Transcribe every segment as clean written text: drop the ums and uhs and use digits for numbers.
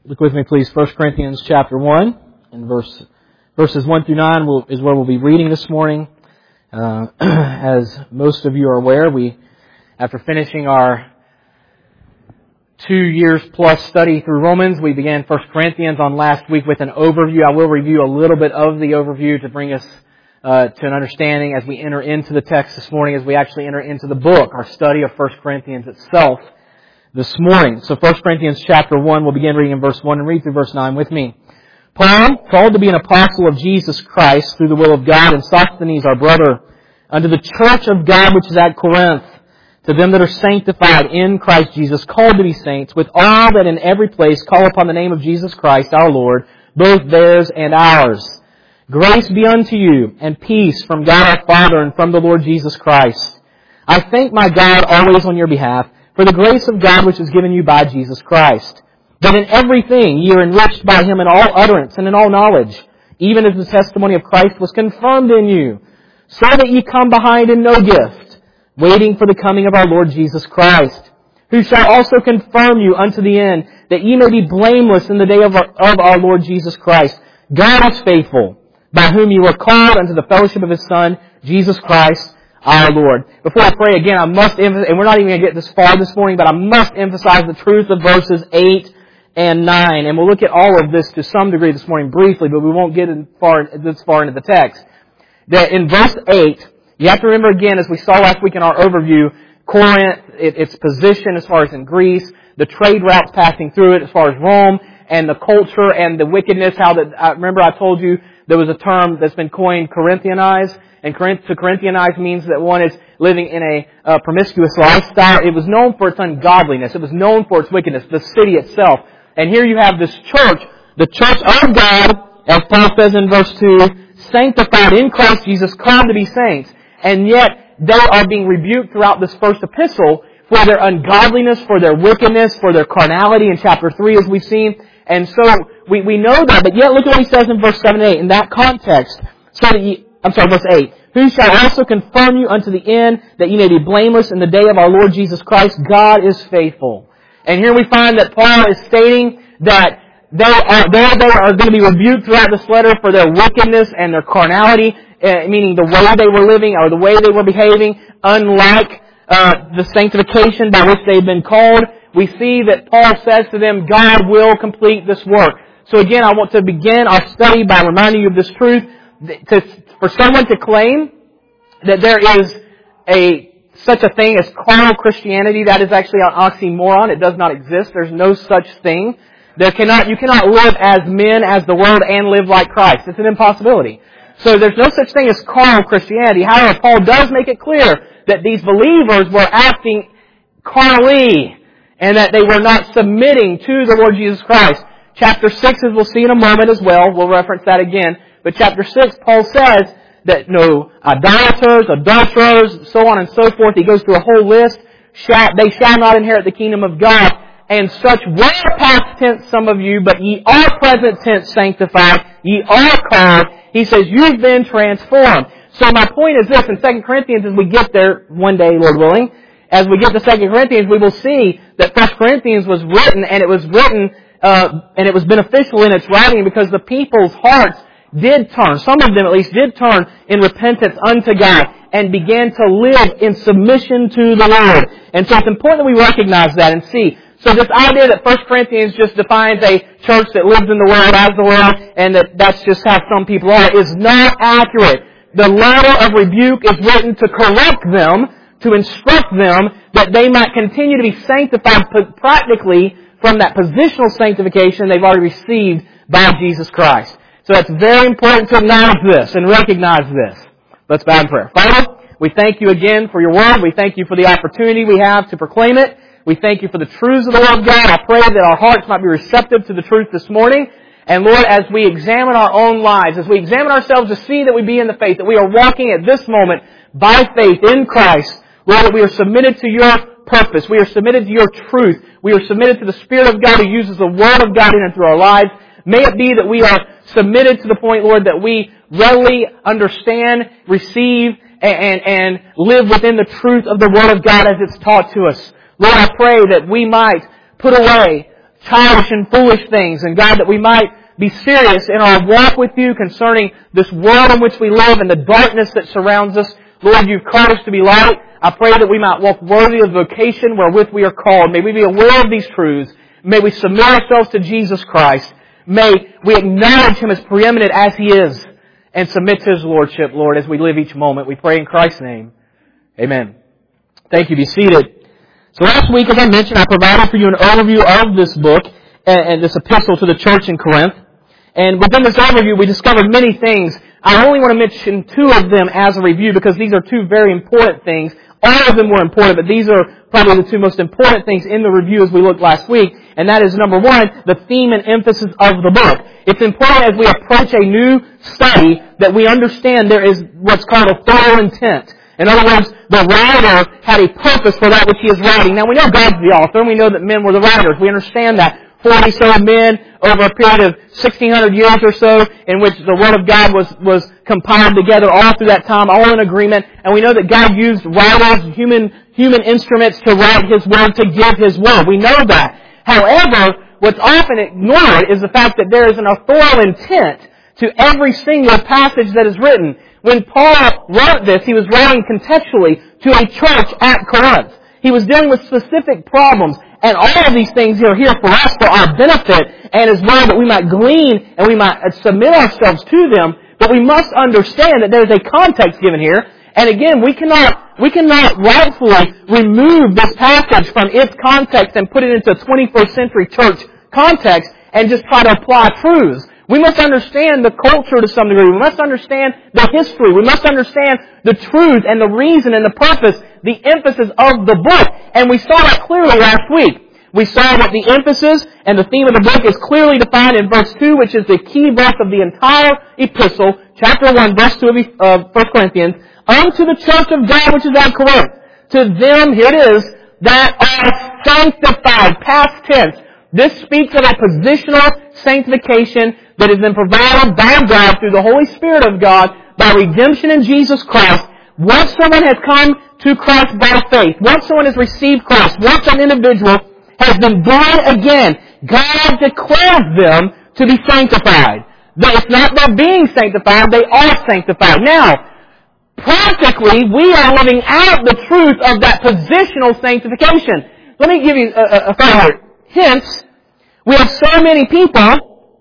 Look with me, please. 1 Corinthians chapter 1 and verses 1 through 9 is where we'll be reading this morning. As most of you are aware, after finishing our 2 years plus study through Romans, we began 1 Corinthians on last week with an overview. I will review a little bit of the overview to bring us to an understanding as we enter into the text this morning, as we actually enter into the book, our study of 1 Corinthians itself this morning. So 1 Corinthians chapter 1, we'll begin reading in verse 1 and read through verse 9 with me. Paul, called to be an apostle of Jesus Christ through the will of God, and Sosthenes our brother, unto the church of God which is at Corinth, to them that are sanctified in Christ Jesus, called to be saints, with all that in every place call upon the name of Jesus Christ our Lord, both theirs and ours. Grace be unto you, and peace from God our Father and from the Lord Jesus Christ. I thank my God always on your behalf, for the grace of God which is given you by Jesus Christ, that in everything ye are enriched by Him in all utterance and in all knowledge, even as the testimony of Christ was confirmed in you, so that ye come behind in no gift, waiting for the coming of our Lord Jesus Christ, who shall also confirm you unto the end, that ye may be blameless in the day of our Lord Jesus Christ. God is faithful, by whom you were called unto the fellowship of His Son, Jesus Christ, our Lord. Before I pray again, I must emphasize, and we're not even going to get this far this morning, but I must emphasize the truth of verses 8 and 9. And we'll look at all of this to some degree this morning briefly, but we won't get this far into the text. That in verse 8, you have to remember again, as we saw last week in our overview, Corinth, its position as far as in Greece, the trade routes passing through it as far as Rome, and the culture and the wickedness, remember I told you there was a term that's been coined Corinthianized. And to Corinthianize means that one is living in a promiscuous lifestyle. It was known for its ungodliness. It was known for its wickedness, the city itself. And here you have this church, the church of God, as Paul says in verse 2, sanctified in Christ Jesus, called to be saints. And yet they are being rebuked throughout this first epistle for their ungodliness, for their wickedness, for their carnality in chapter 3 as we've seen. And so we know that, but yet look at what he says in verse 7 and 8. In that context, verse 8. Who shall also confirm you unto the end, that ye may be blameless in the day of our Lord Jesus Christ. God is faithful. And here we find that Paul is stating that they are going to be rebuked throughout this letter for their wickedness and their carnality, meaning the way they were living or the way they were behaving, unlike the sanctification by which they've been called. We see that Paul says to them, God will complete this work. So again, I want to begin our study by reminding you of this truth. For someone to claim that there is such a thing as carnal Christianity, that is actually an oxymoron. It does not exist. There's no such thing. You cannot live as men as the world and live like Christ. It's an impossibility. So there's no such thing as carnal Christianity. However, Paul does make it clear that these believers were acting carnally and that they were not submitting to the Lord Jesus Christ. Chapter 6, as we'll see in a moment as well, we'll reference that again. But chapter 6, Paul says that no idolaters, adulterers, so on and so forth. He goes through a whole list. They shall not inherit the kingdom of God. And such were past tense some of you, but ye are present tense sanctified. Ye are called. He says, you've been transformed. So my point is this, in 2 Corinthians, as we get there one day, Lord willing, as we get to 2 Corinthians, we will see that 1 Corinthians was written, and it was written, and it was beneficial in its writing because the people's hearts did turn, some of them at least did turn in repentance unto God and began to live in submission to the Lord. And so it's important that we recognize that and see. So this idea that 1 Corinthians just defines a church that lives in the world as the world and that's just how some people are is not accurate. The letter of rebuke is written to correct them, to instruct them that they might continue to be sanctified practically from that positional sanctification they've already received by Jesus Christ. So it's very important to acknowledge this and recognize this. Let's bow in prayer. Father, we thank you again for your word. We thank you for the opportunity we have to proclaim it. We thank you for the truths of the Word of God. I pray that our hearts might be receptive to the truth this morning. And Lord, as we examine our own lives, as we examine ourselves to see that we be in the faith, that we are walking at this moment by faith in Christ, Lord, that we are submitted to your purpose. We are submitted to your truth. We are submitted to the Spirit of God who uses the Word of God in and through our lives. May it be that we are submitted to the point, Lord, that we readily understand, receive, and live within the truth of the Word of God as it's taught to us. Lord, I pray that we might put away childish and foolish things. And God, that we might be serious in our walk with You concerning this world in which we live and the darkness that surrounds us. Lord, You've called us to be light. I pray that we might walk worthy of the vocation wherewith we are called. May we be aware of these truths. May we submit ourselves to Jesus Christ. May we acknowledge Him as preeminent as He is and submit to His Lordship, Lord, as we live each moment. We pray in Christ's name. Amen. Thank you. Be seated. So last week, as I mentioned, I provided for you an overview of this book and this epistle to the church in Corinth. And within this overview, we discovered many things. I only want to mention two of them as a review because these are two very important things. All of them were important, but these are probably the two most important things in the review as we looked last week. And that is, number one, the theme and emphasis of the book. It's important as we approach a new study that we understand there is what's called a thorough intent. In other words, the writer had a purpose for that which he is writing. Now, we know God's the author, and we know that men were the writers. We understand that. 40-so men over a period of 1,600 years or so in which the Word of God was compiled together all through that time, all in agreement. And we know that God used writers, human instruments to write His Word, to give His Word. We know that. However, what's often ignored is the fact that there is an authorial intent to every single passage that is written. When Paul wrote this, he was writing contextually to a church at Corinth. He was dealing with specific problems. And all of these things are here for us, for our benefit, and as well that we might glean and we might submit ourselves to them. But we must understand that there is a context given here. And again, we cannot rightfully remove this passage from its context and put it into a 21st century church context and just try to apply truths. We must understand the culture to some degree. We must understand the history. We must understand the truth and the reason and the purpose, the emphasis of the book. And we saw that clearly last week. We saw that the emphasis and the theme of the book is clearly defined in verse 2, which is the key verse of the entire epistle, chapter 1, verse 2 of 1 Corinthians, unto the church of God which is at Corinth. To them, here it is, that are sanctified, past tense. This speaks of a positional sanctification that has been provided by God through the Holy Spirit of God by redemption in Jesus Christ. Once someone has come to Christ by faith, once someone has received Christ, once an individual has been born again, God declares them to be sanctified. But it's not their being sanctified, they are sanctified. Now, practically, we are living out the truth of that positional sanctification. Let me give you a few hints. We have so many people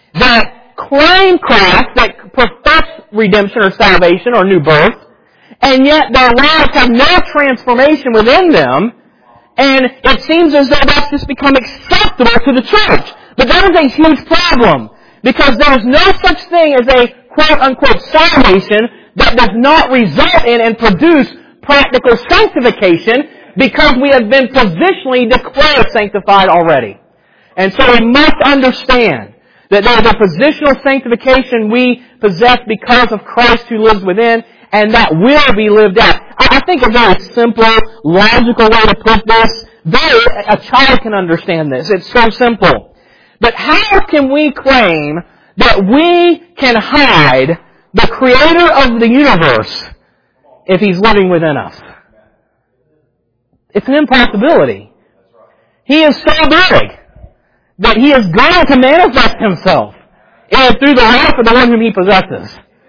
that claim Christ, that profess redemption or salvation or new birth, and yet their lives have no transformation within them, and it seems as though that's just become acceptable to the church. But that is a huge problem, because there is no such thing as a quote-unquote salvation that does not result in and produce practical sanctification, because we have been positionally declared sanctified already. And so we must understand that there is a positional sanctification we possess because of Christ who lives within, and that will be lived out. I think a very simple, logical way to put this, a child can understand this. It's so simple. But how can we claim that we can hide the Creator of the universe if He's living within us? It's an impossibility. He is so big that He is going to manifest Himself through the life of the one whom He possesses.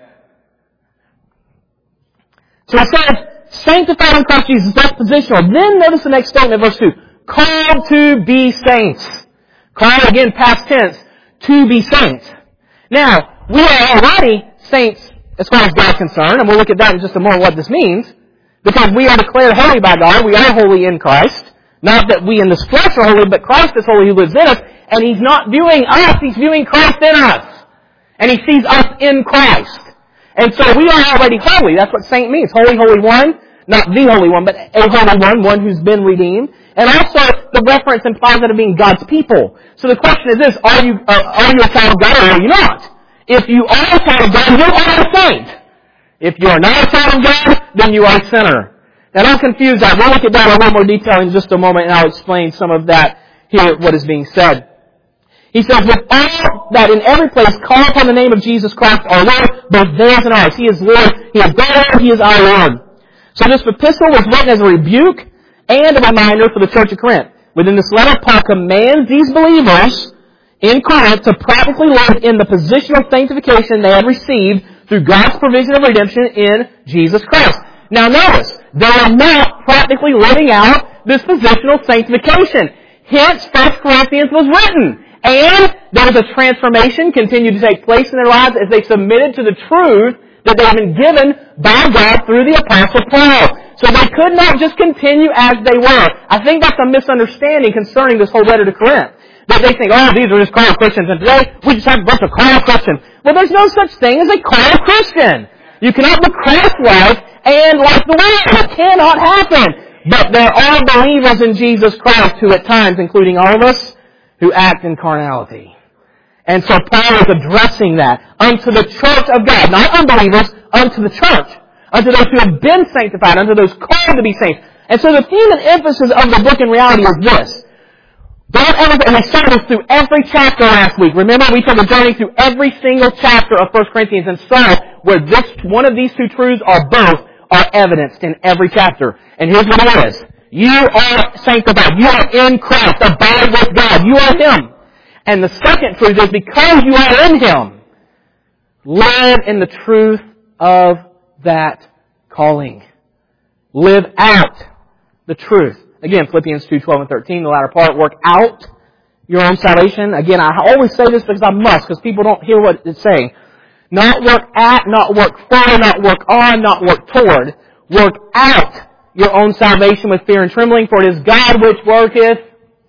So it says, sanctified in Christ Jesus. That's positional. Then notice the next statement, verse 2. Called to be saints. Called, again, past tense, to be saints. Now, we are already saints as far as God is concerned, and we'll look at that in just a moment what this means. Because we are declared holy by God. We are holy in Christ. Not that we in this flesh are holy, but Christ is holy who lives in us. And He's not viewing us, He's viewing Christ in us. And He sees us in Christ. And so we are already holy. That's what saint means. Holy, holy one. Not the Holy One, but a Holy One who's been redeemed. And also, the reference implies that of being God's people. So the question is this, are you a child of God or are you not? If you are a child of God, you are a saint. If you are not a child of God, then you are a sinner. Now don't confuse that. We'll look at that in a little more detail in just a moment, and I'll explain some of that here, what is being said. He says, with all that in every place call upon the name of Jesus Christ our Lord, both theirs and ours. He is Lord, He is God, He is our Lord. So this epistle was written as a rebuke and a reminder for the church of Corinth. within this letter, Paul commands these believers in Corinth to practically live in the positional sanctification they had received through God's provision of redemption in Jesus Christ. Now notice, they are not practically living out this positional sanctification. Hence, 1 Corinthians was written. And there was a transformation continued to take place in their lives as they submitted to the truth that they had been given by God through the Apostle Paul. So they could not just continue as they were. I think that's a misunderstanding concerning this whole letter to Corinth. That they think, oh, these are just carnal Christians, and today we just have a bunch of carnal Christians. Well, there's no such thing as a carnal Christian. You cannot be Christ-like and like the world. It cannot happen. But there are believers in Jesus Christ who at times, including all of us, who act in carnality. And so Paul is addressing that unto the church of God, not unbelievers, unto the church, unto those who have been sanctified, unto those called to be saints. And so the theme and emphasis of the book in reality is this. Don't ever, and we saw this through every chapter last week. Remember, we took a journey through every single chapter of 1 Corinthians and saw where one of these two truths or both are evidenced in every chapter. And here's what it is. You are sanctified. You are in Christ. Abide with God. You are Him. And the second truth is because you are in Him, live in the truth of that calling. Live out the truth. Again, Philippians 2:12 and 13, the latter part, work out your own salvation. Again, I always say this because I must, because people don't hear what it's saying. Not work at, not work for, not work on, not work toward. Work out your own salvation with fear and trembling, for it is God which worketh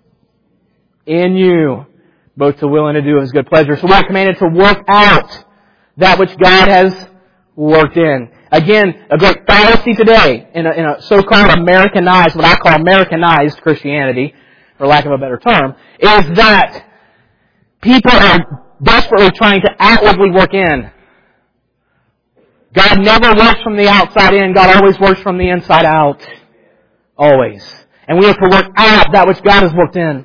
in you, both to will and to do of His good pleasure. So we're commanded to work out that which God has worked in. Again, a great fallacy today in a so-called Americanized, what I call Americanized Christianity, for lack of a better term, is that people are desperately trying to outwardly work in. God never works from the outside in. God always works from the inside out. Always. And we have to work out that which God has worked in.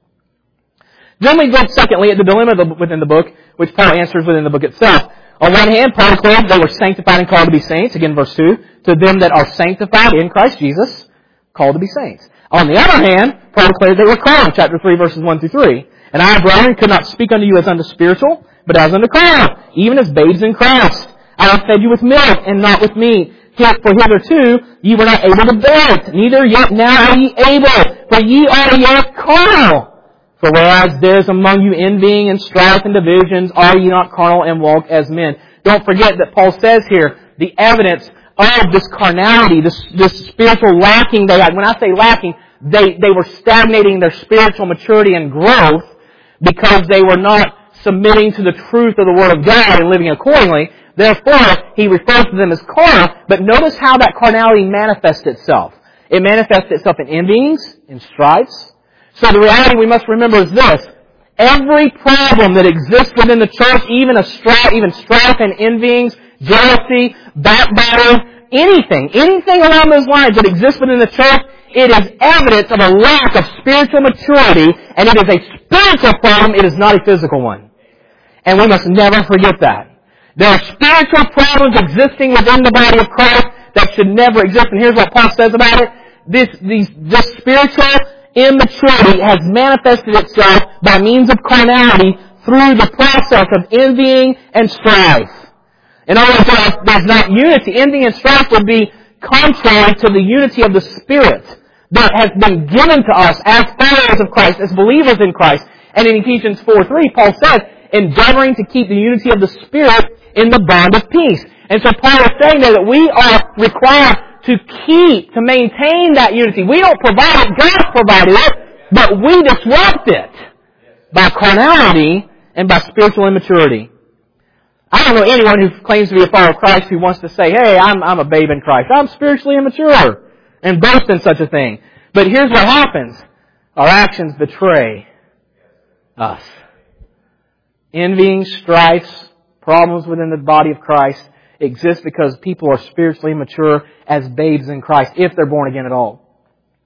Then we look, secondly, at the dilemma within the book, which Paul answers within the book itself. On one hand, Paul declared they were sanctified and called to be saints. Again, verse 2. To them that are sanctified in Christ Jesus, called to be saints. On the other hand, Paul declared they were carnal. Chapter 3, verses 1 through 3. And I, brethren, could not speak unto you as unto spiritual, but as unto carnal, even as babes in Christ. I have fed you with milk and not with meat. For hitherto ye were not able to bear it, neither yet now are ye able, for ye are yet carnal. For whereas there is among you envying and strife and divisions, are ye not carnal and walk as men? Don't forget that Paul says here, the evidence of this carnality, this spiritual lacking they had. When I say lacking, they were stagnating their spiritual maturity and growth because they were not submitting to the truth of the Word of God and living accordingly. Therefore, he refers to them as carnal, but notice how that carnality manifests itself. It manifests itself in envyings, in strifes. So the reality we must remember is this. Every problem that exists within the church, even strife and envyings, jealousy, backbiting, anything along those lines that exists within the church, it is evidence of a lack of spiritual maturity, and it is a spiritual problem, it is not a physical one. And we must never forget that. There are spiritual problems existing within the body of Christ that should never exist, and here's what Paul says about it. This spiritual immaturity has manifested itself by means of carnality through the process of envying and strife. In other words, there's not unity. Envy and strife would be contrary to the unity of the Spirit that has been given to us as followers of Christ, as believers in Christ. And in Ephesians 4:3, Paul says, endeavoring to keep the unity of the Spirit in the bond of peace. And so Paul is saying there that we are required to maintain that unity. We don't provide it, God provided it, but we disrupt it by carnality and by spiritual immaturity. I don't know anyone who claims to be a follower of Christ who wants to say, hey, I'm a babe in Christ. I'm spiritually immature and boast in such a thing. But here's what happens. Our actions betray us. Envying, strifes, problems within the body of Christ exist because people are spiritually immature as babes in Christ, if they're born again at all.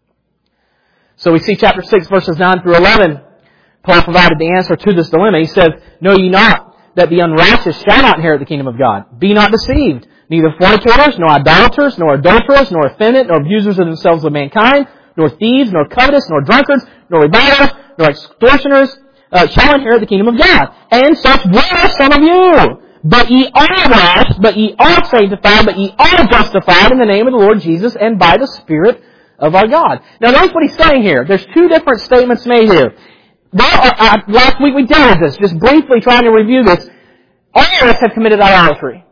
So we see chapter 6, verses 9 through 11. Paul provided the answer to this dilemma. He says, know ye not that the unrighteous shall not inherit the kingdom of God? Be not deceived. Neither fornicators, nor idolaters, nor adulterers, nor effeminate, nor abusers of themselves of mankind, nor thieves, nor covetous, nor drunkards, nor revilers, nor extortioners shall inherit the kingdom of God. And such were some of you. But ye are washed, but ye are sanctified, but ye are justified in the name of the Lord Jesus and by the Spirit of our God. Now notice what he's saying here. There's two different statements made here. Last week we dealt with this, just briefly trying to review this. All of us have committed idolatry.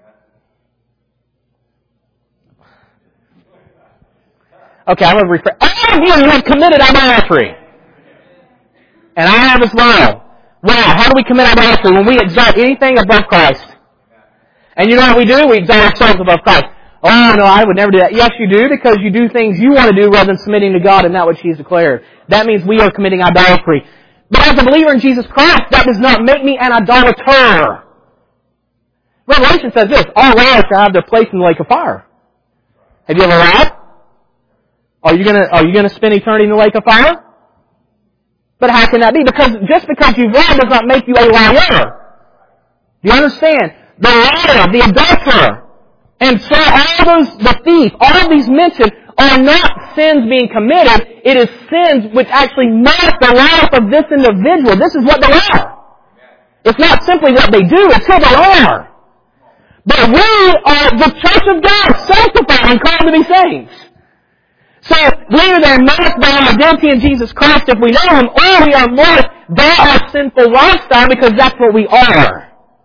Okay, I'm going to rephrase. All of you have committed idolatry. And I have as well. Wow, how do we commit idolatry? When we exalt anything above Christ. And you know what we do? We exalt ourselves above Christ. Oh, no, I would never do that. Yes, you do, because you do things you want to do rather than submitting to God and not what He's declared. That means we are committing idolatry. But as a believer in Jesus Christ, that does not make me an idolater. Revelation says this, all liars shall have their place in the lake of fire. Have you ever lied? Are you gonna spend eternity in the lake of fire? But how can that be? Because just because you've lied does not make you a liar. Do you understand? The liar, the adulterer, and so the thief, all of these mentioned are not sins being committed. It is sins which actually mark the life of this individual. This is what they are. It's not simply what they do, it's who they are. But we are the church of God, sanctified and called to be saints. So, we are there marked by our identity in Jesus Christ if we know Him, or we are marked by our sinful lifestyle because that's what we are.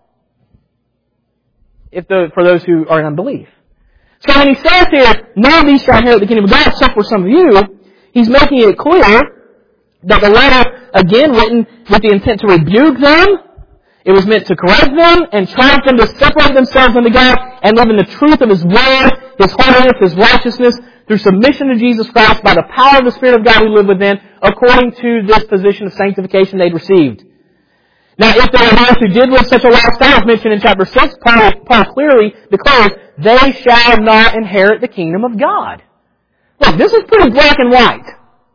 For those who are in unbelief. So when he says here, none of these shall inherit the kingdom of God, except for some of you, he's making it clear that the letter, again, written with the intent to rebuke them, it was meant to correct them and try them to separate themselves unto God and live in the truth of His Word, His holiness, His righteousness, through submission to Jesus Christ by the power of the Spirit of God who lived within, according to this position of sanctification they'd received. Now, if there are those who did live such a lifestyle, as mentioned in chapter 6, Paul clearly declares, they shall not inherit the kingdom of God. Look, this is pretty black and white.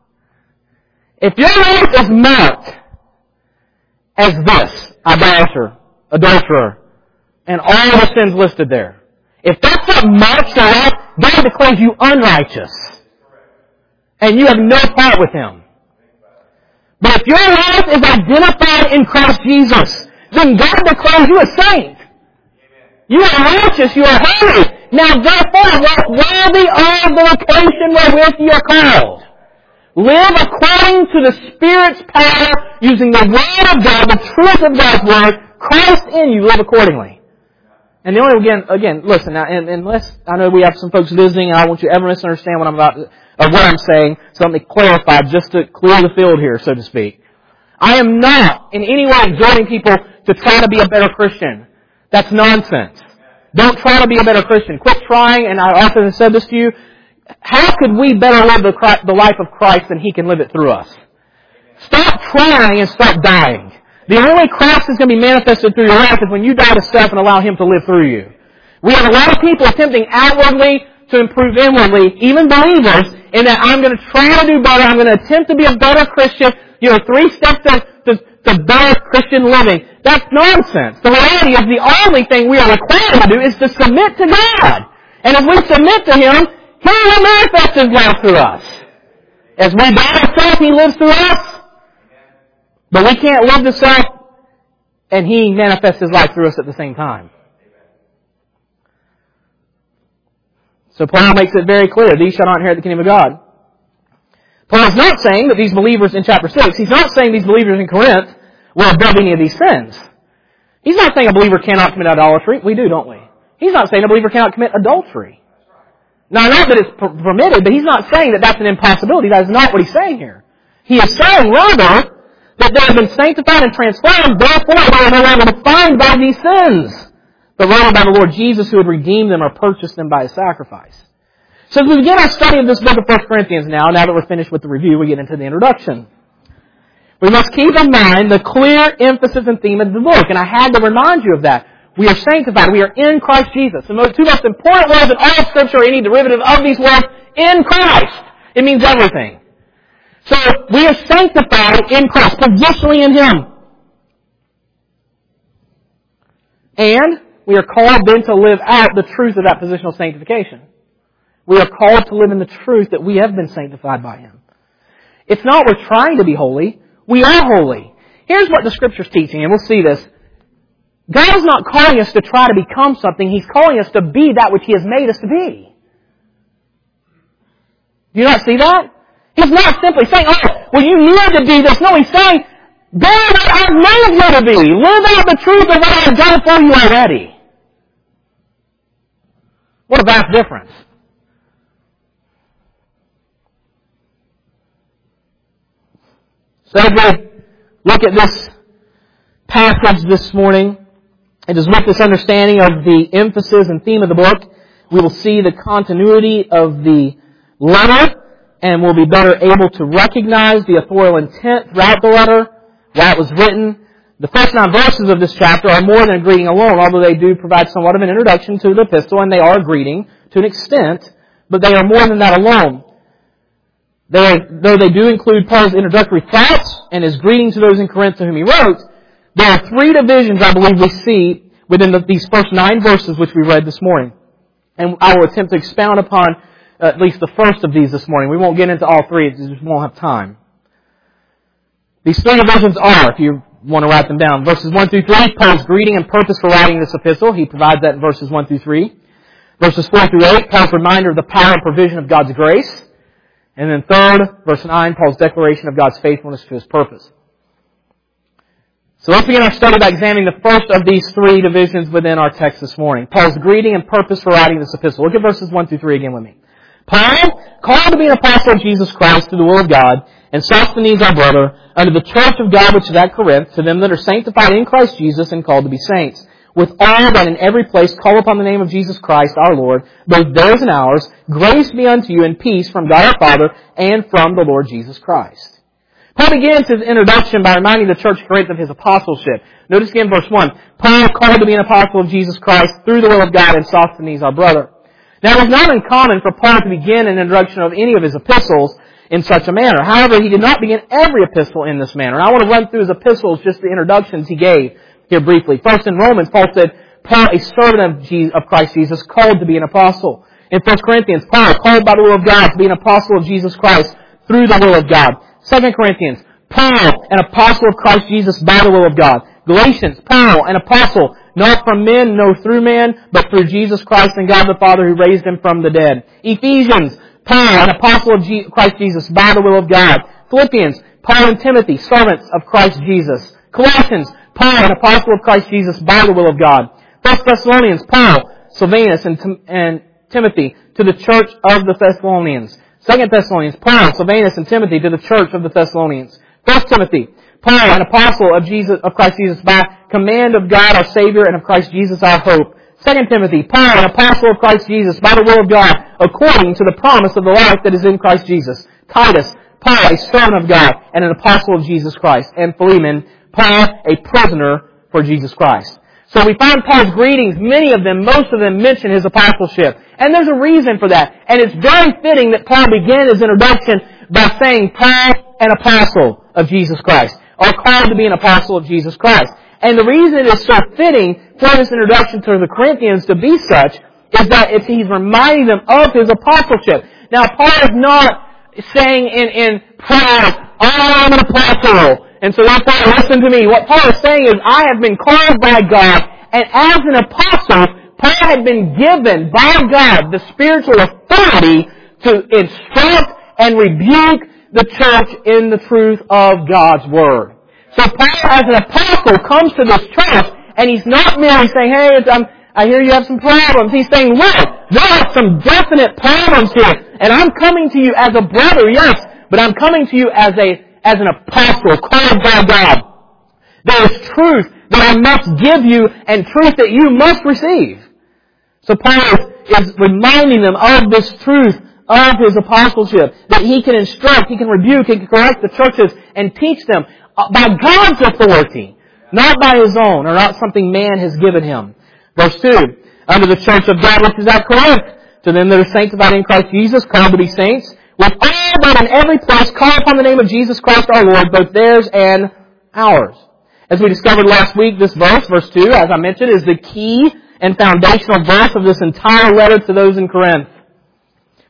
If your life is marked as this, adulterer, and all the sins listed there, if that's what marks your life, God declares you unrighteous. And you have no part with Him. But if your life is identified in Christ Jesus, then God declares you a saint. You are righteous, you are holy. Now therefore, walk worthy of the vocation wherewith you are called. Live according to the Spirit's power, using the Word of God, the truth of God's Word, Christ in you, live accordingly. And the only, again, listen, now, unless, I know we have some folks visiting, and I want you to ever misunderstand what I'm saying, so let me clarify just to clear the field here, so to speak. I am not in any way exhorting people to try to be a better Christian. That's nonsense. Don't try to be a better Christian. Quit trying, and I often have said this to you, how could we better live the life of Christ than He can live it through us? Stop trying and start dying. The only way Christ is going to be manifested through your life is when you die to self and allow Him to live through you. We have a lot of people attempting outwardly to improve inwardly, even believers, in that I'm going to try to do better, I'm going to attempt to be a better Christian, 3 steps to better Christian living. That's nonsense. The reality is the only thing we are required to do is to submit to God. And if we submit to Him, He will manifest His life through us. As we die to self, He lives through us. But we can't live to self and He manifests His life through us at the same time. So Paul makes it very clear, these shall not inherit the kingdom of God. Paul is not saying that these believers in chapter 6, he's not saying these believers in Corinth were above any of these sins. He's not saying a believer cannot commit idolatry. We do, don't we? He's not saying a believer cannot commit adultery. Now, not that it's permitted, but he's not saying that that's an impossibility. That is not what he's saying here. He is saying, rather, that they have been sanctified and transformed, therefore they are no longer defined by these sins, but rather by the Lord Jesus who had redeemed them or purchased them by His sacrifice. So as we begin our study of this book of 1 Corinthians now that we're finished with the review, we get into the introduction. We must keep in mind the clear emphasis and theme of the book, and I had to remind you of that. We are sanctified. We are in Christ Jesus. The two most important words in all of Scripture, or any derivative of these words, in Christ. It means everything. So, we are sanctified in Christ, positionally in Him. And we are called then to live out the truth of that positional sanctification. We are called to live in the truth that we have been sanctified by Him. It's not we're trying to be holy. We are holy. Here's what the Scripture's teaching, and we'll see this. God is not calling us to try to become something. He's calling us to be that which He has made us to be. Do you not see that? He's not simply saying, well, you need to do this. No, He's saying, be what I've made you to be. Live out the truth of what I've done for you already. What a vast difference. So as we look at this passage this morning, it is with this understanding of the emphasis and theme of the book, we will see the continuity of the letter, and we'll be better able to recognize the authorial intent throughout the letter, why it was written. The first 9 verses of this chapter are more than a greeting alone, although they do provide somewhat of an introduction to the epistle, and they are a greeting to an extent, but they are more than that alone. Though they do include Paul's introductory thoughts and his greeting to those in Corinth to whom he wrote, there are 3 divisions, I believe, we see within these first 9 verses which we read this morning. And I will attempt to expound upon at least the first of these this morning. We won't get into all 3, we just won't have time. These 3 divisions are, if you want to write them down, verses 1 through 3, Paul's greeting and purpose for writing this epistle. He provides that in verses 1 through 3. Verses 4 through 8, Paul's reminder of the power and provision of God's grace. And then third, verse 9, Paul's declaration of God's faithfulness to His purpose. So let's begin our study by examining the first of these 3 divisions within our text this morning. Paul's greeting and purpose for writing this epistle. Look at verses 1 through 3 again with me. Paul, called to be an apostle of Jesus Christ through the will of God, and Sosthenes our brother, unto the church of God which is at Corinth, to them that are sanctified in Christ Jesus and called to be saints, with all that in every place call upon the name of Jesus Christ our Lord, both theirs and ours, grace be unto you and peace from God our Father and from the Lord Jesus Christ. Paul begins his introduction by reminding the church of Corinth of his apostleship. Notice again verse 1. Paul, called to be an apostle of Jesus Christ through the will of God, and Sosthenes our brother. Now it was not uncommon for Paul to begin an introduction of any of his epistles in such a manner. However, he did not begin every epistle in this manner. I want to run through his epistles, just the introductions he gave here briefly. First in Romans, Paul said, Paul, a servant of Christ Jesus, called to be an apostle. In 1 Corinthians, Paul, called by the will of God to be an apostle of Jesus Christ through the will of God. 2 Corinthians, Paul, an apostle of Christ Jesus by the will of God. Galatians, Paul, an apostle, not from men, nor through man, but through Jesus Christ and God the Father who raised Him from the dead. Ephesians, Paul, an apostle of Christ Jesus by the will of God. Philippians, Paul and Timothy, servants of Christ Jesus. Colossians, Paul, an apostle of Christ Jesus by the will of God. 1 Thessalonians, Paul, Silvanus, and Timothy to the church of the Thessalonians. 2 Thessalonians, Paul, Silvanus, and Timothy to the church of the Thessalonians. 1 Timothy, Paul, an apostle of Christ Jesus by command of God our Savior and of Christ Jesus our hope. 2 Timothy, Paul, an apostle of Christ Jesus by the will of God, according to the promise of the life that is in Christ Jesus. Titus, Paul, a servant of God and an apostle of Jesus Christ. And Philemon, Paul, a prisoner for Jesus Christ. So we find Paul's greetings, many of them, most of them mention his apostleship. And there's a reason for that. And it's very fitting that Paul began his introduction by saying, Paul, an apostle of Jesus Christ, or called to be an apostle of Jesus Christ. And the reason it is so fitting for this introduction to the Corinthians to be such is that he's reminding them of his apostleship. Now, Paul is not saying in pride, I am an apostle, and so therefore listen to me. What Paul is saying is, I have been called by God, and as an apostle, Paul had been given by God the spiritual authority to instruct and rebuke the church in the truth of God's Word. So Paul, as an apostle, comes to this church, and he's not merely saying, hey, I hear you have some problems. He's saying, look, there are some definite problems here, and I'm coming to you as a brother, yes, but I'm coming to you as an apostle called by God. There is truth that I must give you and truth that you must receive. So Paul is reminding them of this truth of his apostleship, that he can instruct, he can rebuke, he can correct the churches and teach them by God's authority, not by his own, or not something man has given him. Verse 2, unto the church of God which is at Corinth, to them that are sanctified in Christ Jesus, called to be saints, with all that in every place call upon the name of Jesus Christ our Lord, both theirs and ours. As we discovered last week, this verse, verse 2, as I mentioned, is the key and foundational verse of this entire letter to those in Corinth.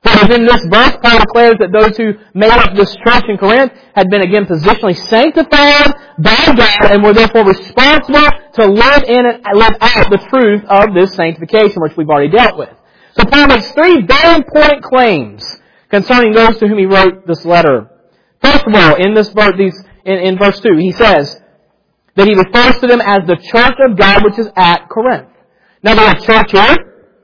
For within this verse, Paul declares that those who made up this church in Corinth had been again positionally sanctified by God and were therefore responsible to live in and live out the truth of this sanctification, which we've already dealt with. So Paul makes three very important claims concerning those to whom he wrote this letter. First of all, in this verse, in verse 2, he says that he refers to them as the church of God which is at Corinth. Now the word church here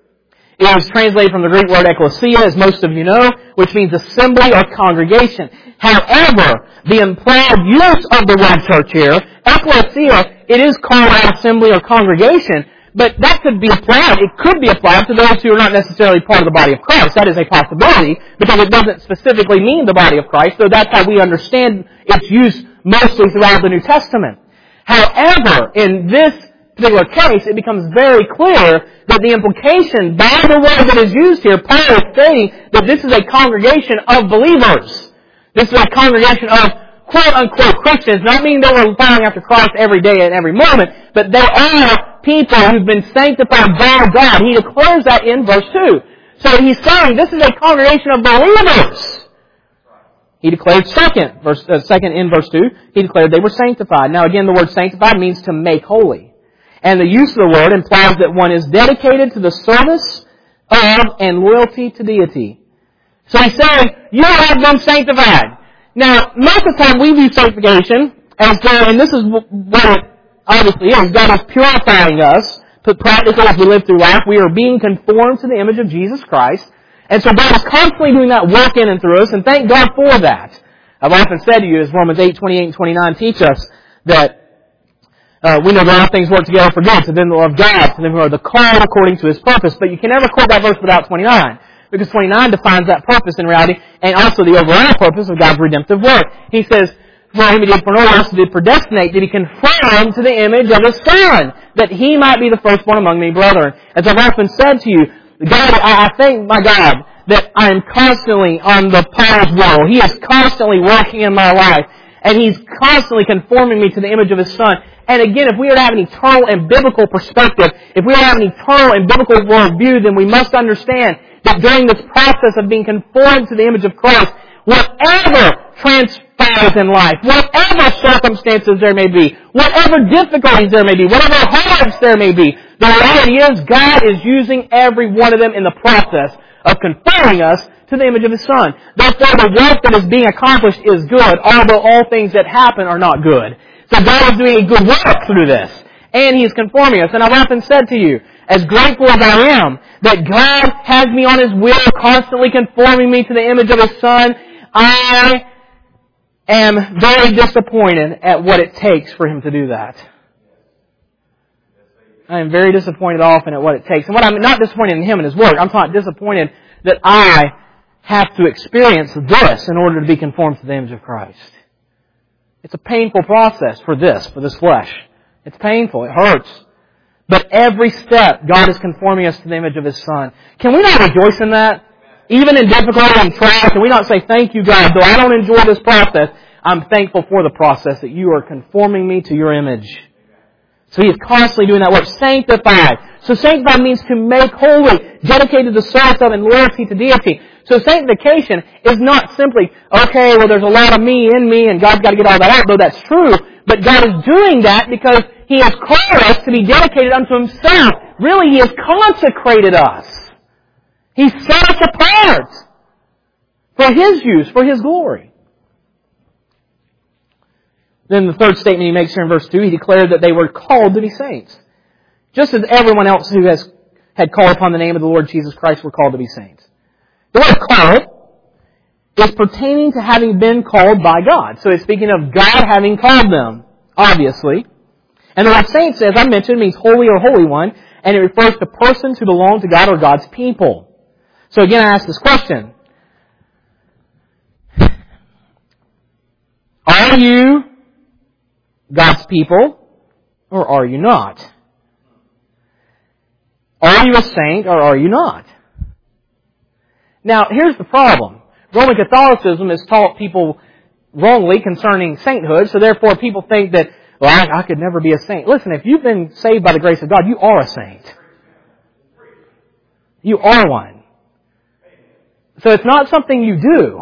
is translated from the Greek word ekklesia, as most of you know, which means assembly or congregation. However, the implied use of the word church here, ekklesia, it is called an assembly or congregation, but that could be applied, it could be applied to those who are not necessarily part of the body of Christ. That is a possibility, because it doesn't specifically mean the body of Christ, so that's how we understand its use mostly throughout the New Testament. However, in this particular case, it becomes very clear that the implication by the word that is used here, Paul is stating that this is a congregation of believers. This is a congregation of quote-unquote Christians, not meaning they were following after Christ every day and every moment, but they are people who've been sanctified by God. He declares that in verse 2. So he's saying this is a congregation of believers. He declared second in verse 2, he declared they were sanctified. Now again, the word sanctified means to make holy. And the use of the word implies that one is dedicated to the service of and loyalty to deity. So he's saying, you have been sanctified. Now, most of the time we view sanctification as, and this is what it obviously is, God is purifying us, put practically as we live through life. We are being conformed to the image of Jesus Christ. And so God is constantly doing that work in and through us, and thank God for that. I've often said to you, as Romans 8:28 and 29 teach us, that we know that all things work together for good, to them that love God, to them who are the called according to His purpose. But you can never quote that verse without 29, because 29 defines that purpose in reality, and also the overall purpose of God's redemptive work. He says, for whom He did foreknow, also did predestinate, did He conform to the image of His Son, that He might be the firstborn among many brethren. As I've often said to you, God, I thank my God that I am constantly on the potter's wheel. He is constantly working in my life, and He's constantly conforming me to the image of His Son. And again, if we are to have an eternal and biblical perspective, if we are to have an eternal and biblical worldview, then we must understand that during this process of being conformed to the image of Christ, whatever transpires in life, whatever circumstances there may be, whatever difficulties there may be, whatever hardships there may be, the reality is God is using every one of them in the process of conforming us to the image of His Son. Therefore, the work that is being accomplished is good, although all things that happen are not good. So God is doing a good work through this. And He is conforming us. And I've often said to you, as grateful as I am, that God has me on His wheel, constantly conforming me to the image of His Son, I am very disappointed at what it takes for Him to do that. I am very disappointed often at what it takes. And what I'm not disappointed in Him and His work, I'm not disappointed that I have to experience this in order to be conformed to the image of Christ. It's a painful process for this flesh. It's painful. It hurts. But every step, God is conforming us to the image of His Son. Can we not rejoice in that? Even in difficulty and trial, can we not say, thank you, God, though I don't enjoy this process, I'm thankful for the process that you are conforming me to your image. So He is constantly doing that work. Sanctified. So sanctified means to make holy, dedicated to service of and loyalty to deity. So sanctification is not simply, okay, well there's a lot of me in me and God's got to get all that out, though that's true. But God is doing that because He has called us to be dedicated unto Himself. Really, He has consecrated us. He set us apart for His use, for His glory. Then the third statement He makes here in verse 2, He declared that they were called to be saints. Just as everyone else who had called upon the name of the Lord Jesus Christ were called to be saints. The word called is pertaining to having been called by God. So it's speaking of God having called them, obviously. And the word saints, as I mentioned, means holy or holy one, and it refers to persons who belong to God or God's people. So again, I ask this question. Are you God's people, or are you not? Are you a saint, or are you not? Now, here's the problem. Roman Catholicism has taught people wrongly concerning sainthood, so therefore people think that, well, I could never be a saint. Listen, if you've been saved by the grace of God, you are a saint. You are one. So it's not something you do.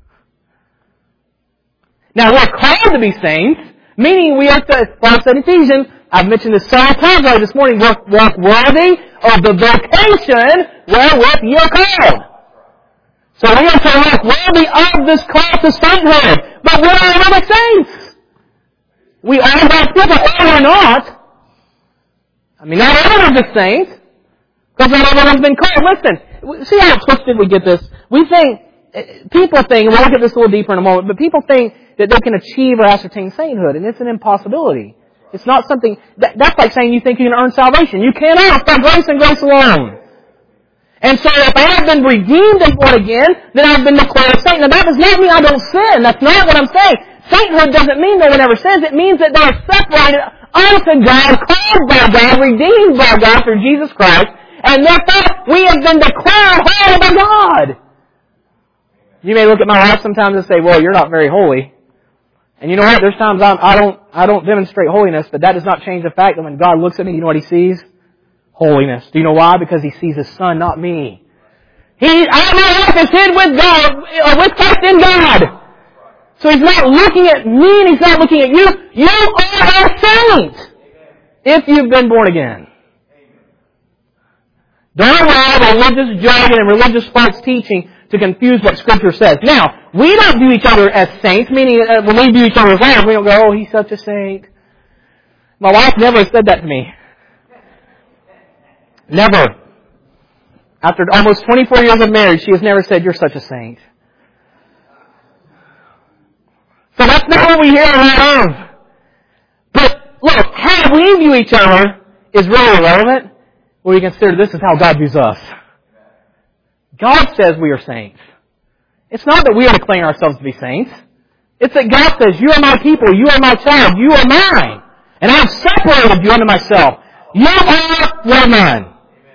Now we're called to be saints, meaning we are to, like I said in Ephesians, I've mentioned this several times already this morning, walk worthy of the vocation wherewith you are called. So we are to walk worthy of this call to sainthood. But we're all the saints. We are God's people, or we're not. I mean, not everyone's a saint, because not everyone's been called. Listen, see how twisted we get this? People think, and we'll look at this a little deeper in a moment, but people think that they can achieve or ascertain sainthood, and it's an impossibility. It's not something, that's like saying you think you can earn salvation. You cannot, by grace and grace alone. And so if I have been redeemed and born again, then I've been declared a saint. Now that does not mean I don't sin. That's not what I'm saying. Sainthood doesn't mean no one ever sins. It means that they're separated unto God, called by God, redeemed by God through Jesus Christ, and therefore we have been declared holy by God. You may look at my life sometimes and say, well, you're not very holy. And you know what? There's times I don't demonstrate holiness, but that does not change the fact that when God looks at me, you know what He sees? Holiness. Do you know why? Because He sees His Son, not me. My life is hid with God, with Christ in God. So He's not looking at me and He's not looking at you. You are a saint if you've been born again. Don't allow religious jargon and religious false teaching to confuse what Scripture says. Now, we don't view each other as saints, meaning when we view each other as liars, we don't go, oh, he's such a saint. My wife never said that to me. Never. After almost 24 years of marriage, she has never said, you're such a saint. So that's not what we hear a lot of. But look, how we view each other is really irrelevant when we consider this is how God views us. God says we are saints. It's not that we are declaring ourselves to be saints. It's that God says, you are my people, you are my child, you are mine. And I have separated you unto myself. You are one of mine.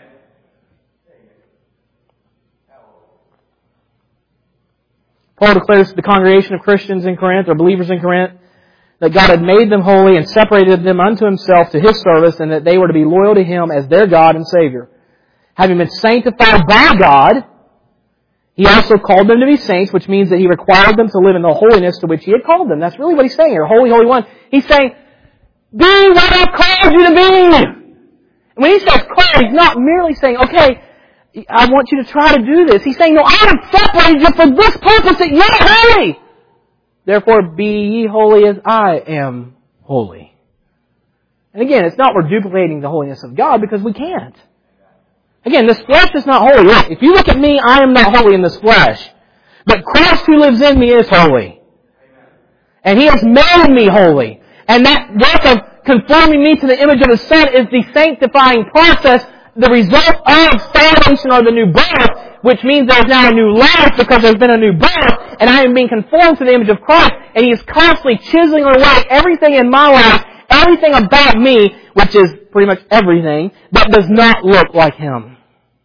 Paul declares to the congregation of Christians in Corinth, or believers in Corinth, that God had made them holy and separated them unto Himself to His service, and that they were to be loyal to Him as their God and Savior. Having been sanctified by God, He also called them to be saints, which means that He required them to live in the holiness to which He had called them. That's really what He's saying here. Holy, Holy One. He's saying, be what I've called you to be. And when He says called, He's not merely saying, okay, I want you to try to do this. He's saying, no, I have separated you for this purpose that you're holy. Therefore, be ye holy as I am holy. And again, it's not we're duplicating the holiness of God because we can't. Again, this flesh is not holy. Look, if you look at me, I am not holy in this flesh. But Christ who lives in me is holy. And He has made me holy. And that work of conforming me to the image of His Son is the sanctifying process, the result of salvation or the new birth, which means there's now a new life because there's been a new birth, and I am being conformed to the image of Christ, and He is constantly chiseling away everything in my life, everything about me, which is pretty much everything, that does not look like Him.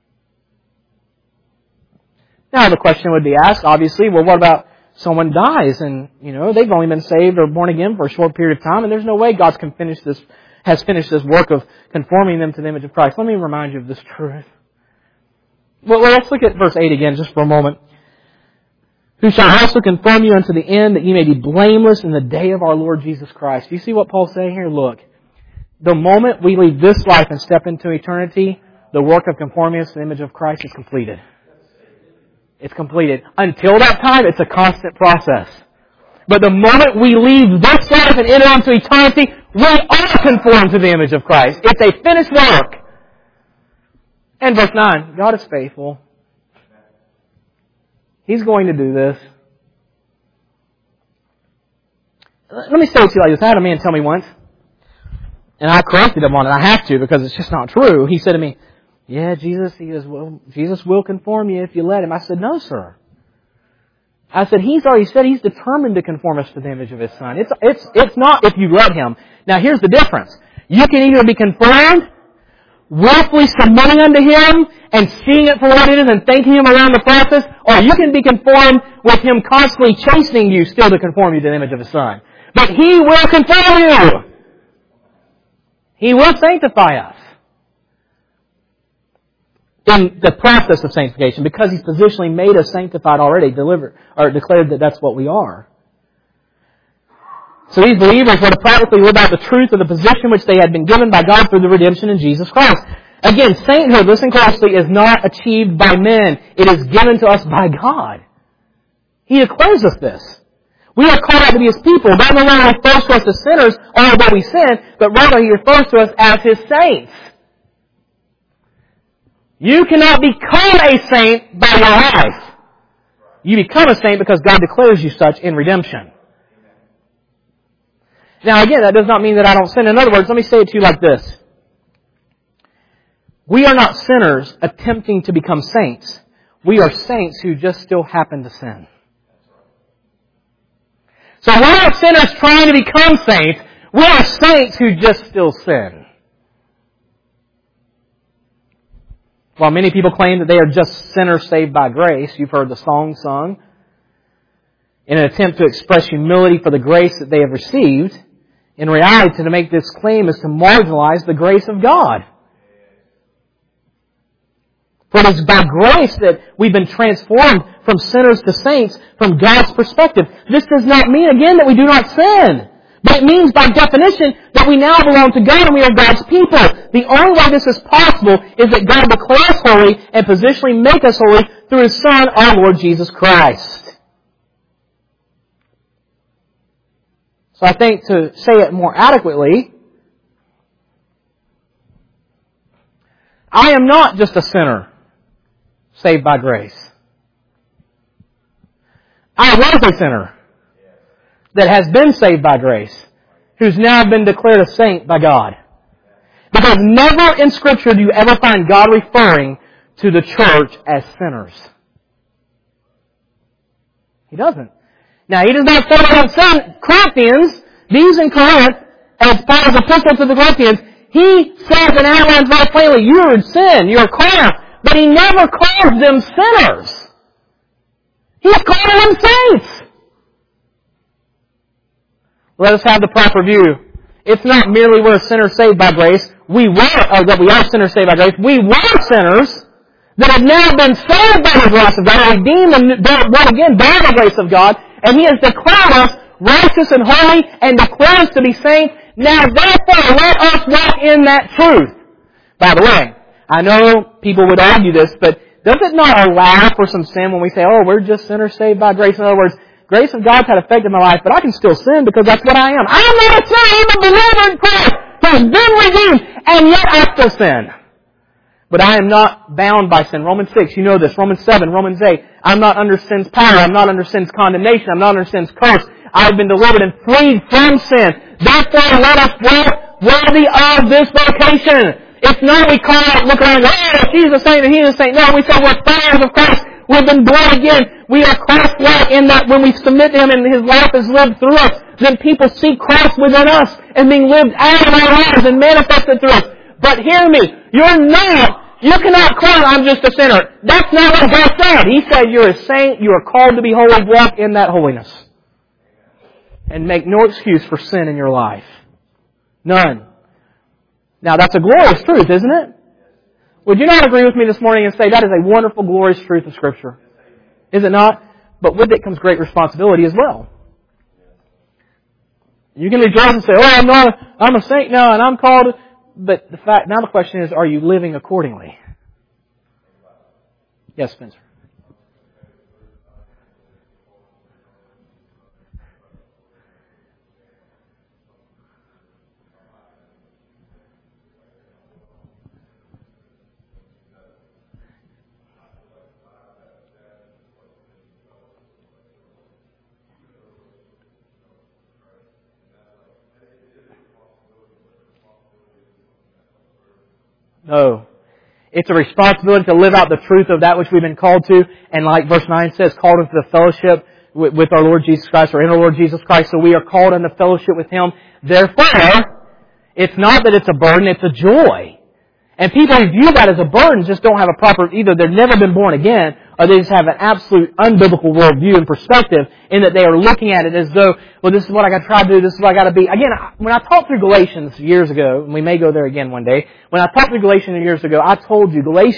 Now the question would be asked, obviously, well, what about someone dies and, they've only been saved or born again for a short period of time, and there's no way God's has finished this work of conforming them to the image of Christ. Let me remind you of this truth. Well, let's look at verse 8 again just for a moment. Who shall also confirm you unto the end, that ye may be blameless in the day of our Lord Jesus Christ. Do you see what Paul's saying here? Look, the moment we leave this life and step into eternity, the work of conforming us to the image of Christ is completed. It's completed. Until that time, it's a constant process. But the moment we leave this life and enter into eternity, we are conformed to the image of Christ. It's a finished work. And verse 9, God is faithful. He's going to do this. Let me say it to you like this. I had a man tell me once, and I corrected him on it. I have to because it's just not true. He said to me, yeah, Jesus will conform you if you let Him. I said, no, sir. I said, He's already said He's determined to conform us to the image of His Son. It's not if you let Him. Now here's the difference. You can either be conformed, willfully submitting unto Him and seeing it for what it is and thanking Him around the process, or you can be conformed with Him constantly chastening you still to conform you to the image of His Son. But He will conform you. He will sanctify us. in the process of sanctification because He's positionally made us sanctified already, declared that that's what we are. So these believers were to practically live out the truth of the position which they had been given by God through the redemption in Jesus Christ. Again, sainthood, listen closely, is not achieved by men. It is given to us by God. He declares us this. We are called out to be His people. Not no longer refers to us as sinners, although we sin, but rather He refers to us as His saints. You cannot become a saint by your life. You become a saint because God declares you such in redemption. Now again, that does not mean that I don't sin. In other words, let me say it to you like this. We are not sinners attempting to become saints. We are saints who just still happen to sin. So we're not sinners trying to become saints. We are saints who just still sin. While many people claim that they are just sinners saved by grace, you've heard the song sung, in an attempt to express humility for the grace that they have received, in reality, to make this claim is to marginalize the grace of God. For it is by grace that we've been transformed from sinners to saints from God's perspective. This does not mean, again, that we do not sin. But it means, by definition, that we now belong to God and we are God's people. The only way this is possible is that God declares us holy and positionally make us holy through His Son, our Lord Jesus Christ. So I think to say it more adequately, I am not just a sinner saved by grace. I was a sinner that has been saved by grace, who's now been declared a saint by God. Because never in Scripture do you ever find God referring to the church as sinners. He doesn't. Now, He does not say about some Corinthians, these in Corinth, as Paul's epistle to the Corinthians, he says and outlines very plainly, you're in sin, you're Corinth. But he never calls them sinners. He's calling them saints. Let us have the proper view. It's not merely we're a sinner saved by grace. That we are sinners saved by grace. We were sinners that have now been saved by the grace of God, redeemed and born again by the grace of God, and He has declared us righteous and holy and declared us to be saints. Now therefore, let us walk in that truth. By the way, I know people would argue this, but does it not allow for some sin when we say, oh, we're just sinners saved by grace? In other words, grace of God's had effect in my life, but I can still sin because that's what I am. I'm not a sinner, I'm a believer in Christ who's been redeemed, and yet I still sin. But I am not bound by sin. Romans 6, you know this. Romans 7, Romans 8. I'm not under sin's power. I'm not under sin's condemnation. I'm not under sin's curse. I've been delivered and freed from sin. Therefore, let us walk worthy of this vocation. It's not we call out, look around and go, oh, she's a saint and he's a saint. No, we say we're followers of Christ. We've been born again. We are Christ-like in that when we submit to Him and His life is lived through us, then people see Christ within us and being lived out in our lives and manifested through us. But hear me, you cannot claim I'm just a sinner. That's not what God said. He said you're a saint, you are called to be holy, walk in that holiness. And make no excuse for sin in your life. None. Now that's a glorious truth, isn't it? Would you not agree with me this morning and say that is a wonderful, glorious truth of Scripture? Is it not? But with it comes great responsibility as well. You can rejoice and say, oh, I'm a saint now and I'm called. But now the question is, are you living accordingly? Yes, Spencer. No. It's a responsibility to live out the truth of that which we've been called to. And like verse 9 says, called into the fellowship with our Lord Jesus Christ, or in our Lord Jesus Christ. So we are called into fellowship with Him. Therefore, it's not that it's a burden, it's a joy. And people who view that as a burden just don't have a proper, either they've never been born again, or they just have an absolute unbiblical worldview and perspective in that they are looking at it as though, well, this is what I got to try to do, this is what I got to be. Again, when I talked through Galatians years ago, and we may go there again one day, when I talked through Galatians years ago, I told you Galatians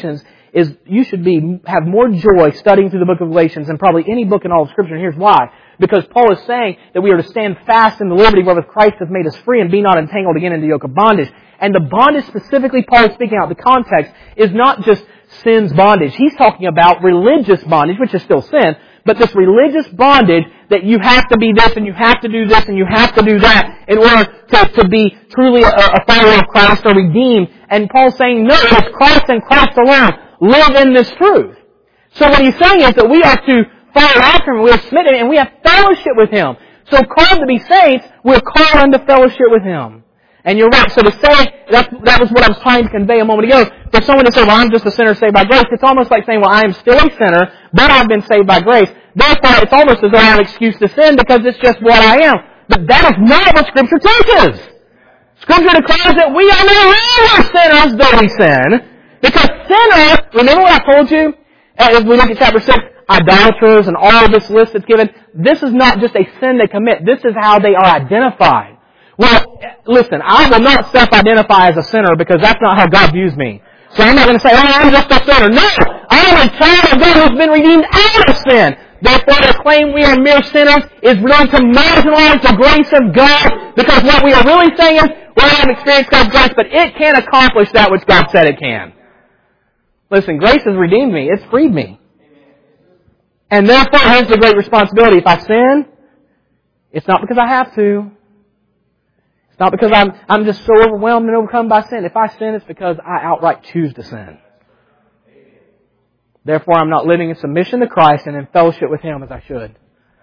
is you should have more joy studying through the book of Galatians than probably any book in all of Scripture. And here's why. Because Paul is saying that we are to stand fast in the liberty wherewith Christ hath made us free and be not entangled again in the yoke of bondage. And the bondage specifically Paul is speaking out, the context, is not just sin's bondage. He's talking about religious bondage, which is still sin, but this religious bondage that you have to be this and you have to do this and you have to do that in order to be truly a follower of Christ or redeemed. And Paul's saying, no, it's Christ and Christ alone. Live in this truth. So what he's saying is that we have to follow after Him, we are submitted, and we have fellowship with Him. So called to be saints, we're called unto fellowship with Him. And you're right. So to say, that was what I was trying to convey a moment ago. For someone to say, well, I'm just a sinner saved by grace, it's almost like saying, well, I am still a sinner, but I've been saved by grace. Therefore, it's almost as though I have an excuse to sin because it's just what I am. But that is not what Scripture teaches. Scripture declares that we are no longer sinners, though we sin. Because sinners, remember what I told you? As we look at chapter 6, idolaters and all of this list that's given, this is not just a sin they commit. This is how they are identified. Well, listen, I will not self-identify as a sinner because that's not how God views me. So I'm not going to say, oh, I'm just a sinner. No! I am a child of God who's been redeemed out of sin. Therefore, to claim we are mere sinners is really to marginalize the grace of God, because what we are really saying is, well, I haven't experienced God's grace, but it can't accomplish that which God said it can. Listen, grace has redeemed me. It's freed me. And therefore, here's the great responsibility. If I sin, it's not because I have to. It's not because I'm just so overwhelmed and overcome by sin. If I sin, it's because I outright choose to sin. Therefore, I'm not living in submission to Christ and in fellowship with Him as I should.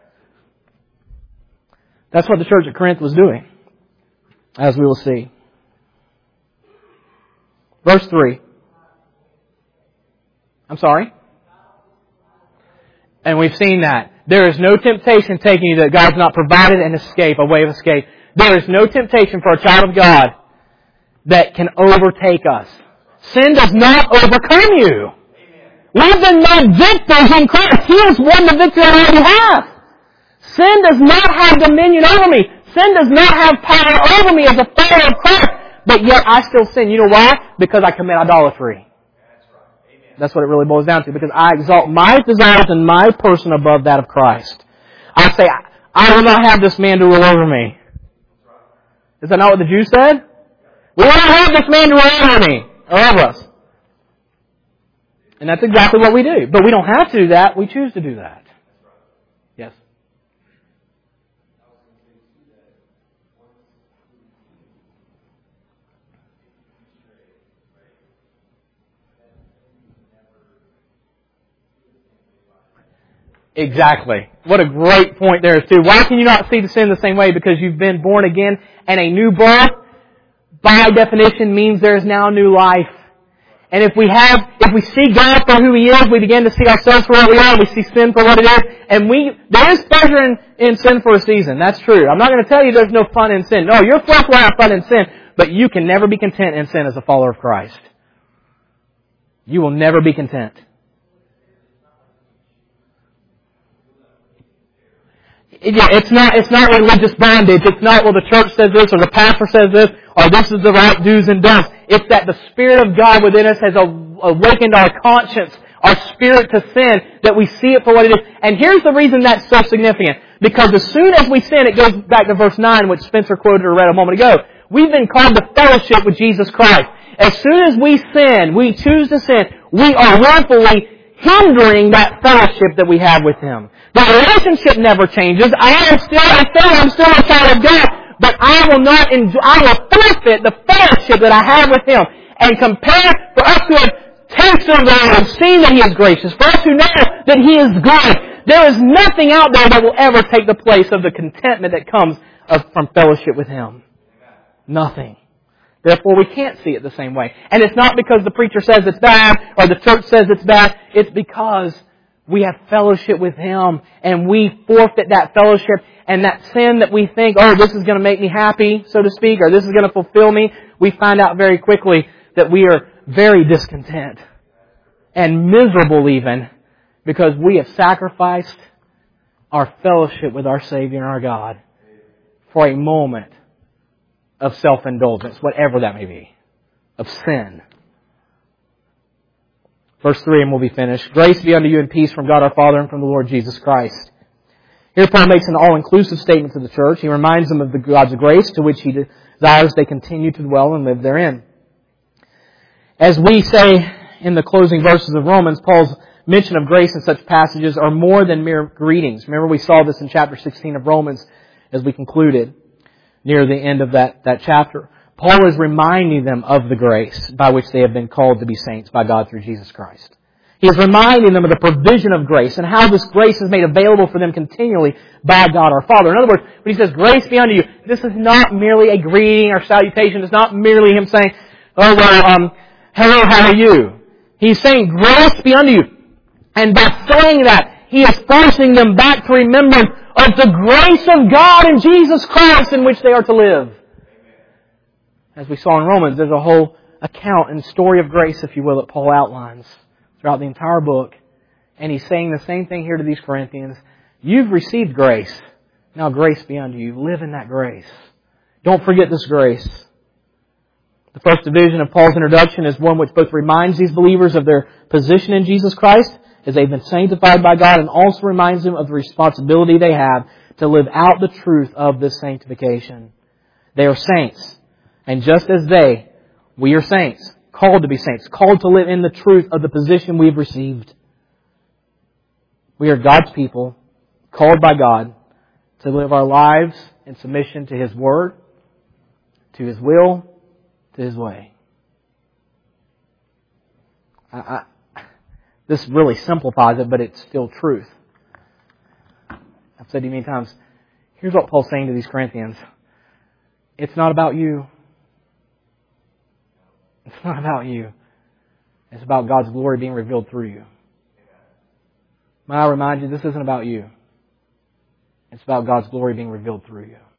That's what the church at Corinth was doing, as we will see. Verse 3. I'm sorry? And we've seen that. There is no temptation taking you that God's not provided an escape, a way of escape. There is no temptation for a child of God that can overtake us. Sin does not overcome you. We've been made victors in Christ. He has won the victory on our behalf. Sin does not have dominion over me. Sin does not have power over me as a follower of Christ. But yet I still sin. You know why? Because I commit idolatry. That's what it really boils down to. Because I exalt my desires and my person above that of Christ. I say, I will not have this man to rule over me. Is that not what the Jews said? We will not have this man to rule over me, or over us. And that's exactly what we do. But we don't have to do that. We choose to do that. Yes? Exactly. What a great point there is too. Why can you not see the sin the same way? Because you've been born again, and a new birth, by definition, means there is now new life. And if we see God for who He is, we begin to see ourselves for what we are, and we see sin for what it is, and there is pleasure in sin for a season. That's true. I'm not going to tell you there's no fun in sin. No, your flesh will have fun in sin, but you can never be content in sin as a follower of Christ. You will never be content. Yeah, it's not religious bondage. It's not, well, the church says this, or the pastor says this, or this is the right do's and don'ts. It's that the Spirit of God within us has awakened our conscience, our spirit to sin, that we see it for what it is. And here's the reason that's so significant. Because as soon as we sin, it goes back to verse 9, which Spencer quoted or read a moment ago. We've been called to fellowship with Jesus Christ. As soon as we sin, we choose to sin, we are willfully hindering that fellowship that we have with Him. The relationship never changes. I'm still a child of God, but I will forfeit the fellowship that I have with Him. And compare, for us who have tasted of the Lord and seen that He is gracious, for us who know that He is good, there is nothing out there that will ever take the place of the contentment that comes from fellowship with Him. Nothing. Therefore, we can't see it the same way. And it's not because the preacher says it's bad or the church says it's bad. It's because we have fellowship with Him and we forfeit that fellowship, and that sin that we think, oh, this is going to make me happy, so to speak, or this is going to fulfill me, we find out very quickly that we are very discontent and miserable even, because we have sacrificed our fellowship with our Savior and our God for a moment of self-indulgence, whatever that may be, of sin. Verse 3, and we'll be finished. Grace be unto you and peace from God our Father and from the Lord Jesus Christ. Here Paul makes an all-inclusive statement to the church. He reminds them of the God's grace to which He desires they continue to dwell and live therein. As we say in the closing verses of Romans, Paul's mention of grace in such passages are more than mere greetings. Remember we saw this in chapter 16 of Romans as we concluded near the end of that chapter. Paul is reminding them of the grace by which they have been called to be saints by God through Jesus Christ. He is reminding them of the provision of grace and how this grace is made available for them continually by God our Father. In other words, when he says, grace be unto you, this is not merely a greeting or salutation. It's not merely him saying, oh, well, hello, how are you? He's saying, grace be unto you. And by saying that, he is forcing them back to remembrance of the grace of God in Jesus Christ in which they are to live. As we saw in Romans, there's a whole account and story of grace, if you will, that Paul outlines throughout the entire book. And he's saying the same thing here to these Corinthians. You've received grace. Now grace be unto you. Live in that grace. Don't forget this grace. The first division of Paul's introduction is one which both reminds these believers of their position in Jesus Christ as they've been sanctified by God, and also reminds them of the responsibility they have to live out the truth of this sanctification. They are saints. And just as we are saints. Called to be saints. Called to live in the truth of the position we've received. We are God's people, called by God to live our lives in submission to His Word, to His will, to His way. This really simplifies it, but it's still truth. I've said to you many times, here's what Paul's saying to these Corinthians. It's not about you. It's not about you. It's about God's glory being revealed through you. May I remind you, this isn't about you. It's about God's glory being revealed through you.